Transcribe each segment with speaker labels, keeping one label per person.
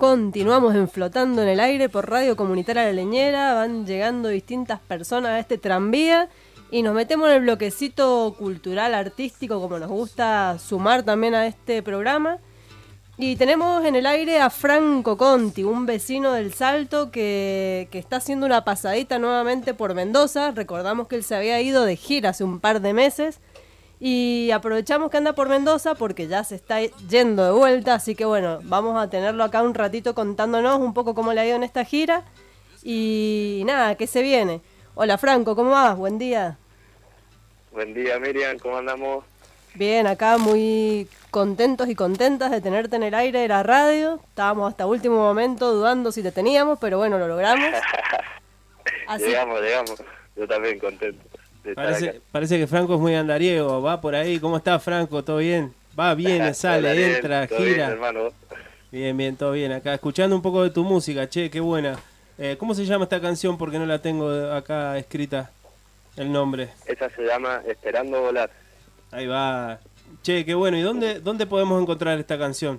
Speaker 1: Continuamos en Flotando en el Aire por Radio Comunitaria La Leñera. Van llegando distintas personas a este tranvía y nos metemos en el bloquecito cultural, artístico, como nos gusta sumar también a este programa. Y tenemos en el aire a Franco Conti, un vecino del Salto que está haciendo una pasadita nuevamente por Mendoza. Recordamos que él se había ido de gira hace un par de meses y aprovechamos que anda por Mendoza porque ya se está yendo de vuelta. Así que bueno, vamos a tenerlo acá un ratito contándonos un poco cómo le ha ido en esta gira y nada, ¿qué se viene? Hola Franco, ¿cómo vas? Buen día.
Speaker 2: Buen día, Miriam, ¿cómo andamos?
Speaker 1: Bien, acá muy contentos y contentas de tenerte en el aire de la radio. Estábamos hasta último momento dudando si te teníamos, pero bueno, lo logramos. Así...
Speaker 2: Llegamos. Yo también contento de estar acá.
Speaker 3: Parece que Franco es muy andariego, va por ahí. ¿Cómo está Franco? ¿Todo bien? Va, viene, sale,
Speaker 2: Hola,
Speaker 3: entra,
Speaker 2: todo
Speaker 3: gira.
Speaker 2: Bien, hermano.
Speaker 3: Bien, todo bien. Acá escuchando un poco de tu música, che, qué buena. ¿Cómo se llama esta canción? Porque no la tengo acá escrita el nombre.
Speaker 2: Esa se llama Esperando Volar.
Speaker 3: Ahí va. Che, qué bueno. ¿Y dónde podemos encontrar esta canción?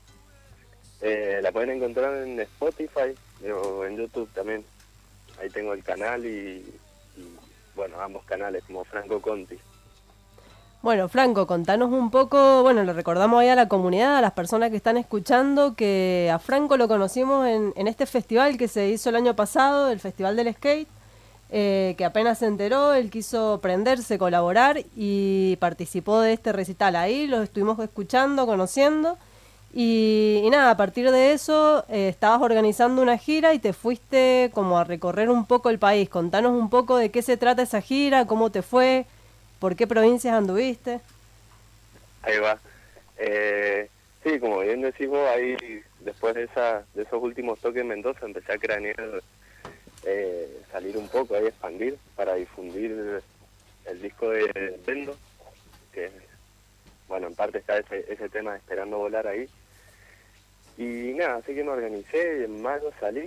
Speaker 2: La pueden encontrar en Spotify o en YouTube también. Ahí tengo el canal y bueno, ambos canales como Franco Conti.
Speaker 1: Bueno, Franco, contanos un poco, bueno, le recordamos ahí a la comunidad, a las personas que están escuchando, que a Franco lo conocimos en este festival que se hizo el año pasado, el Festival del Skate, que apenas se enteró, él quiso prenderse, colaborar y participó de este recital. Ahí los estuvimos escuchando, conociendo y nada, a partir de eso estabas organizando una gira y te fuiste como a recorrer un poco el país. Contanos un poco de qué se trata esa gira, cómo te fue, por qué provincias anduviste.
Speaker 2: Ahí va. Sí, como bien decimos, ahí después de esos últimos toques en Mendoza empecé a cranear salir un poco, ahí expandir para difundir el disco de Vendo, que bueno, en parte está ese tema de Esperando Volar ahí. Y nada, así que me organicé y en mayo salí,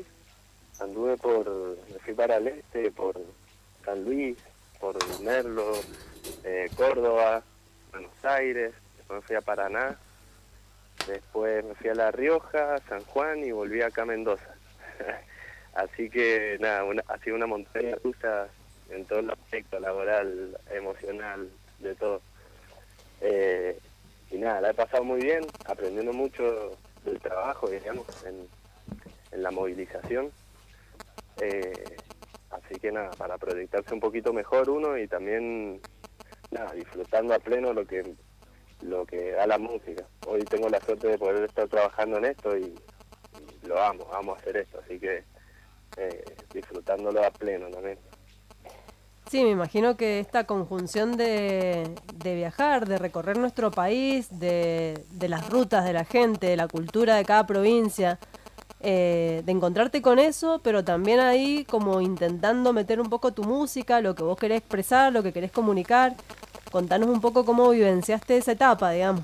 Speaker 2: me fui para el este, por San Luis, por Merlo, Córdoba, Buenos Aires, después me fui a Paraná, después me fui a La Rioja, San Juan y volví acá a Mendoza. Así que nada, ha sido una montaña rusa en todo el aspecto laboral, emocional, de todo. Y nada, la he pasado muy bien, aprendiendo mucho del trabajo, digamos, en la movilización. Así que nada, para proyectarse un poquito mejor uno y también nada, disfrutando a pleno lo que da la música. Hoy tengo la suerte de poder estar trabajando en esto y lo amo hacer esto, así que disfrutándolo a pleno también.
Speaker 1: Sí, me imagino que esta conjunción de viajar, de recorrer nuestro país, de las rutas de la gente, de la cultura de cada provincia, de encontrarte con eso, pero también ahí como intentando meter un poco tu música, lo que vos querés expresar, lo que querés comunicar. Contanos un poco cómo vivenciaste esa etapa, digamos.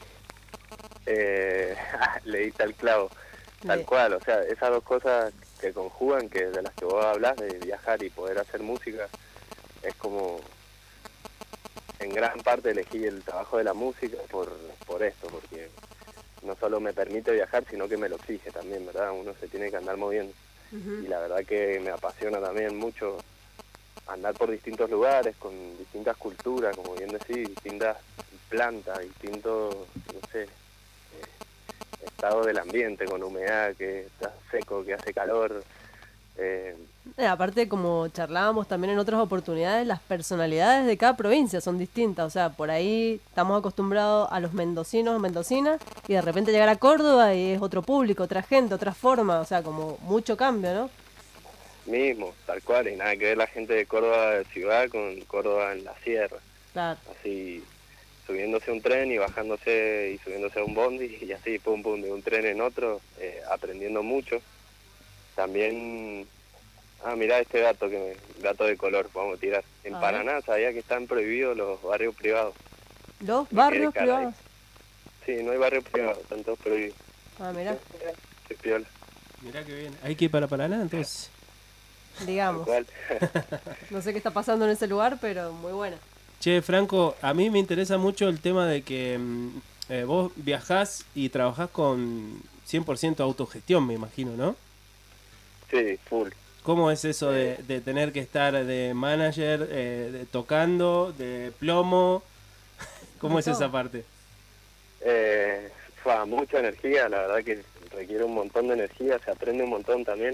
Speaker 2: Leíste al clavo, tal cual, o sea, esas dos cosas que conjugan, que de las que vos hablas, de viajar y poder hacer música, es como en gran parte elegí el trabajo de la música por esto, porque no solo me permite viajar, sino que me lo exige también, ¿verdad? Uno se tiene que andar moviendo. Y la verdad que me apasiona también mucho andar por distintos lugares, con distintas culturas, como bien decís, distintas plantas, distintos, no sé, estado del ambiente, con humedad, que está seco, que hace calor.
Speaker 1: Aparte, como charlábamos también en otras oportunidades, las personalidades de cada provincia son distintas. O sea, por ahí estamos acostumbrados a los mendocinos o mendocinas y de repente llegar a Córdoba y es otro público, otra gente, otra forma. O sea, como mucho cambio, ¿no?
Speaker 2: Mismo, tal cual, y nada que ver la gente de Córdoba de ciudad con Córdoba en la sierra.
Speaker 1: Claro.
Speaker 2: Así, subiéndose a un tren y bajándose y subiéndose a un bondi y así, pum, de un tren en otro, aprendiendo mucho. También, mirá este gato de color, vamos a tirar. En Paraná sabía que están prohibidos los barrios privados.
Speaker 1: ¿Los barrios privados?
Speaker 2: Sí, no hay barrios privados, están todos prohibidos.
Speaker 1: Mirá.
Speaker 2: Qué piola.
Speaker 3: Mirá que bien. ¿Hay que ir para Paraná entonces?
Speaker 1: Digamos. No sé qué está pasando en ese lugar, pero muy buena.
Speaker 3: Che, Franco, a mí me interesa mucho el tema de que vos viajás y trabajás con 100% autogestión, me imagino, ¿no?
Speaker 2: Sí, full.
Speaker 3: ¿Cómo es eso de tener que estar de manager, tocando, de plomo? ¿Cómo
Speaker 1: De
Speaker 3: es
Speaker 1: todo.
Speaker 3: esa parte?
Speaker 2: Mucha energía, la verdad que requiere un montón de energía, se aprende un montón también.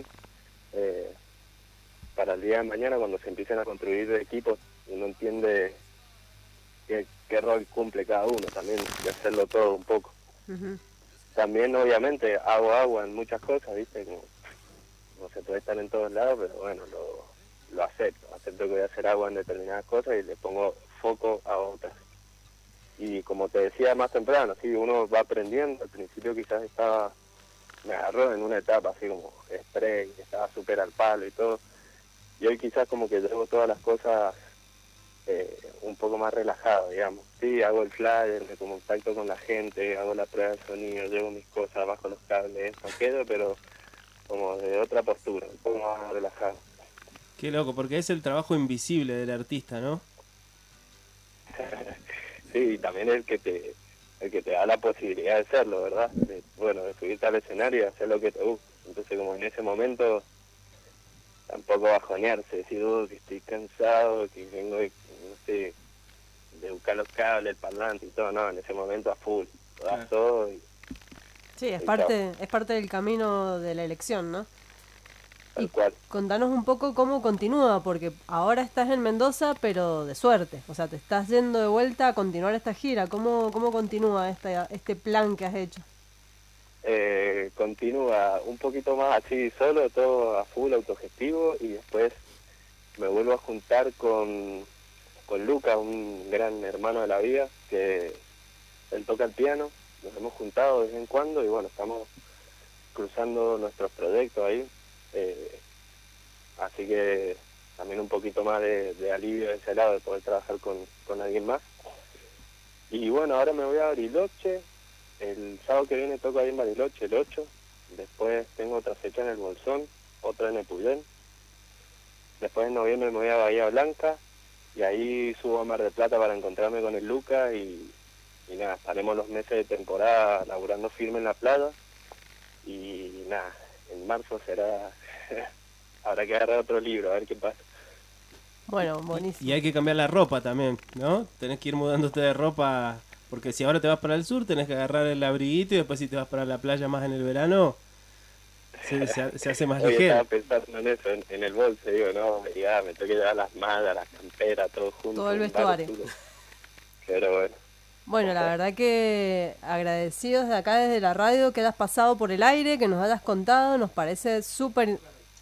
Speaker 2: Para el día de mañana, cuando se empiecen a construir equipos, uno entiende qué rol cumple cada uno, también de hacerlo todo un poco.
Speaker 1: Ujú.
Speaker 2: También, obviamente, hago agua en muchas cosas, ¿viste? Como, no se puede estar en todos lados, pero bueno, lo acepto. Acepto que voy a hacer agua en determinadas cosas y le pongo foco a otras. Y como te decía más temprano, sí, uno va aprendiendo. Al principio quizás me agarró en una etapa así como estrés, estaba súper al palo y todo. Y hoy quizás como que llevo todas las cosas un poco más relajado, digamos. Sí, hago el flyer, me contacto con la gente, hago la prueba de sonido, llevo mis cosas, bajo los cables, eso quedo, pero como de otra postura, un poco más relajado.
Speaker 3: Qué loco, porque es el trabajo invisible del artista, ¿no?
Speaker 2: Sí, y también el que te da la posibilidad de hacerlo, ¿verdad? De subirte al escenario y hacer lo que te gusta. Entonces, como en ese momento, tampoco bajonearse, decir, que estoy cansado, que vengo de, no sé, de buscar los cables, el parlante y todo, no, en ese momento a full, lo das todo y
Speaker 1: Sí, es
Speaker 2: y
Speaker 1: parte del camino de la elección, ¿no?
Speaker 2: tal
Speaker 1: Y
Speaker 2: cual.
Speaker 1: contanos un poco cómo continúa, porque ahora estás en Mendoza, pero de suerte. O sea, te estás yendo de vuelta a continuar esta gira. ¿Cómo continúa este plan que has hecho?
Speaker 2: Continúa un poquito más así solo, todo a full autogestivo, y después me vuelvo a juntar con Luca, un gran hermano de la vida, que él toca el piano. Nos hemos juntado de vez en cuando y bueno, estamos cruzando nuestros proyectos ahí. Así que también un poquito más de alivio de ese lado, de poder trabajar con alguien más. Y bueno, ahora me voy a Bariloche. El sábado que viene toco ahí en Bariloche, el 8. Después tengo otra fecha en el Bolsón, otra en Epuyén. Después en noviembre me voy a Bahía Blanca y ahí subo a Mar del Plata para encontrarme con el Luca y nada, estaremos los meses de temporada laburando firme en la playa y nada, en marzo será habrá que agarrar otro libro, a ver qué pasa.
Speaker 1: Bueno, buenísimo.
Speaker 3: Y hay que cambiar la ropa también, ¿no? Tenés que ir mudándote de ropa, porque si ahora te vas para el sur tenés que agarrar el abriguito y después si te vas para la playa más en el verano se hace más
Speaker 2: Hoy
Speaker 3: ligero.
Speaker 2: estaba pensando en eso, en el bolso, digo, no, ya me tengo que llevar las mallas, las camperas, todo junto.
Speaker 1: Todo el vestuario.
Speaker 2: Pero bueno.
Speaker 1: Bueno, la verdad que agradecidos de acá desde la radio que hayas pasado por el aire, que nos hayas contado, nos parece súper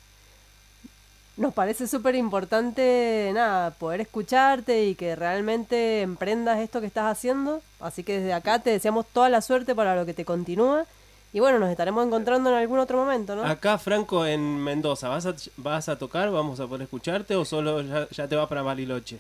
Speaker 1: importante, nada, poder escucharte y que realmente emprendas esto que estás haciendo. Así que desde acá te deseamos toda la suerte para lo que te continúa. Y bueno, nos estaremos encontrando en algún otro momento, ¿no?
Speaker 3: Acá, Franco, en Mendoza, ¿vas a tocar? ¿Vamos a poder escucharte o solo ya te vas para Bariloche?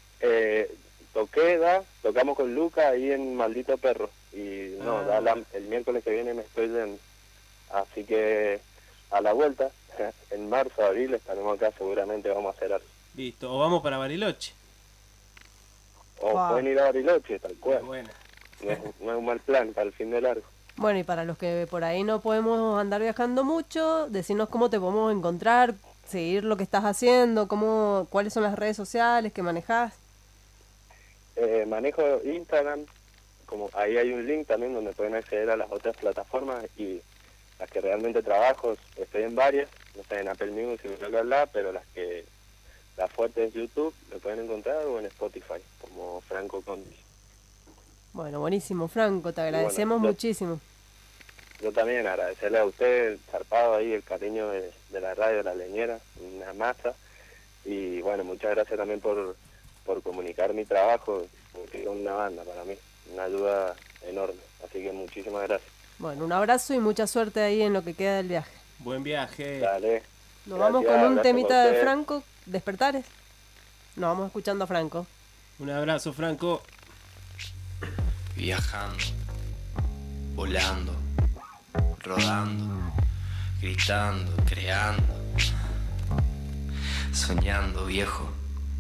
Speaker 2: Tocamos con Luca ahí en Maldito Perro. Y no, el miércoles que viene me estoy yendo. Así que a la vuelta, en marzo, abril, estaremos acá, seguramente vamos a hacer algo.
Speaker 3: Listo, o vamos para Bariloche.
Speaker 2: O pueden ir a Bariloche, tal cual.
Speaker 3: Bueno.
Speaker 2: No es un mal plan para el fin de largo.
Speaker 1: Bueno, y para los que por ahí no podemos andar viajando mucho, decirnos cómo te podemos encontrar, seguir lo que estás haciendo, cuáles son las redes sociales que manejás.
Speaker 2: Manejo Instagram, como ahí hay un link también donde pueden acceder a las otras plataformas y las que realmente trabajo, estoy en varias, no sé, en Apple Music, pero la fuerte es YouTube, lo pueden encontrar, o en Spotify, como Franco Conti.
Speaker 1: Bueno, buenísimo, Franco, te agradecemos muchísimo.
Speaker 2: Yo también agradecerle a usted, el zarpado ahí, el cariño de la radio, La Leñera, una masa. Y bueno, muchas gracias también por comunicar mi trabajo, porque es una banda para mí, una ayuda enorme. Así que muchísimas gracias.
Speaker 1: Bueno, un abrazo y mucha suerte ahí en lo que queda del viaje.
Speaker 3: Buen viaje.
Speaker 2: Dale.
Speaker 1: Nos vamos con un temita de Franco, Despertares. Nos vamos escuchando a Franco.
Speaker 3: Un abrazo, Franco.
Speaker 4: Viajando, volando, rodando, gritando, creando, soñando viejo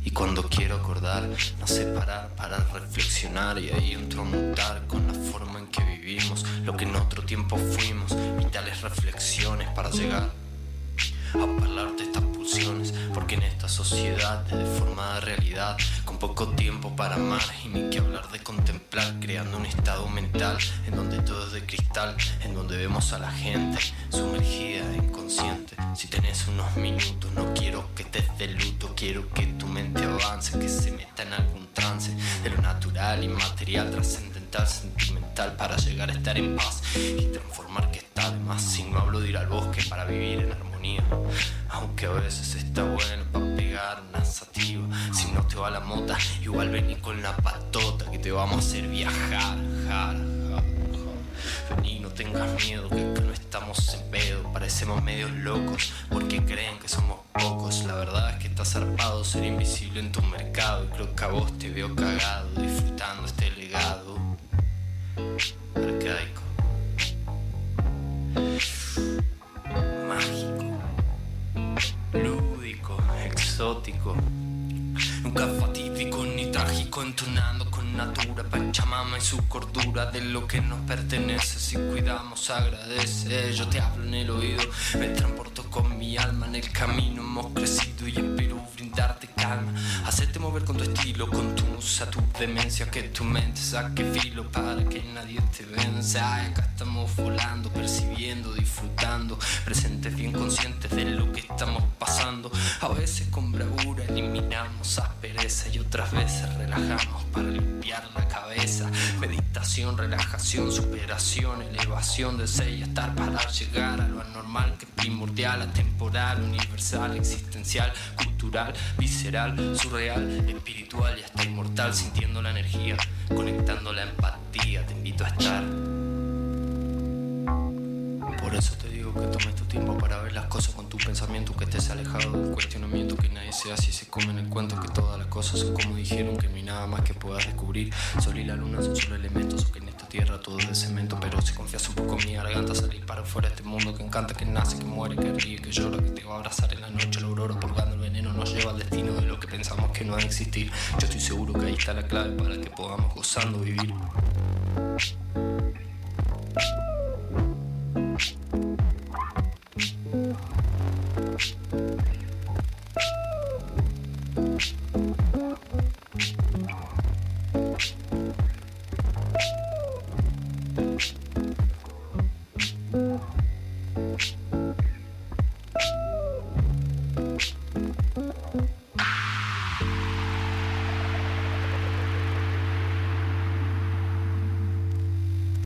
Speaker 4: Y cuando quiero acordar, no sé parar para reflexionar. Y ahí entro a mutar con la forma en que vivimos, lo que en otro tiempo fuimos, vitales reflexiones para llegar a hablar de estas pulsiones, porque en esta sociedad de deformada realidad, con poco tiempo para amar y ni que hablar de contemplar, creando un estado mental en donde todo es de cristal, en donde vemos a la gente sumergida, inconsciente. Si tenés unos minutos, no quiero que te des de luto, quiero que tu mente avance, que se meta en algún trance de lo natural, inmaterial, trascendental, sentimental, para llegar a estar en paz y transformar que está de más. Si no hablo de ir al bosque para vivir en armonía, aunque a veces está bueno para pegar una sativa. Si no te va la mota, igual vení con la patota, que te vamos a hacer viajar, Vení, no tengas miedo, que acá no estamos en pedo. Parecemos medios locos porque creen que somos pocos. La verdad es que está zarpado ser invisible en tu mercado, y creo que a vos te veo cagado disfrutando este legado arcaico, mágico, lúdico, exótico. Nunca fatídico ni trágico, entonando con natura, Pachamama y su cordura de lo que nos pertenece. Si cuidamos, agradece. Yo te hablo en el oído, me transporto con mi alma. En el camino hemos crecido y espero brindarte calma. Hacerte mover con tu estilo, con tu musa, tu demencia, que tu mente saque filo para que nadie te venza. Ay, acá estamos volando, percibiendo, disfrutando, presentes bien conscientes de lo que estamos pasando. A veces con bravura eliminamos aspereza y otras veces relajamos para limpiar la cabeza. Meditación, relajación, superación, elevación del ser y estar para llegar a lo anormal, que es primordial, atemporal, universal, existencial, cultural, visceral, surreal, espiritual y hasta inmortal, sintiendo la energía, conectando la empatía. Te invito a estar. Por eso te digo que tomes tu tiempo para ver las cosas con tu pensamiento, que estés alejado del cuestionamiento, que nadie se hace y se come en el cuento, que todas las cosas son como dijeron, que no hay nada más que puedas descubrir. Sol y la luna son solo elementos, o que en esta tierra todo es de cemento. Pero si confías un poco en mi garganta, salir para afuera de este mundo que encanta, que nace, que muere, que ríe, que llora, que te va a abrazar en la noche, la aurora, purgando el veneno, nos lleva al destino de lo que pensamos que no ha de existir. Yo estoy seguro que ahí está la clave para que podamos gozando vivir.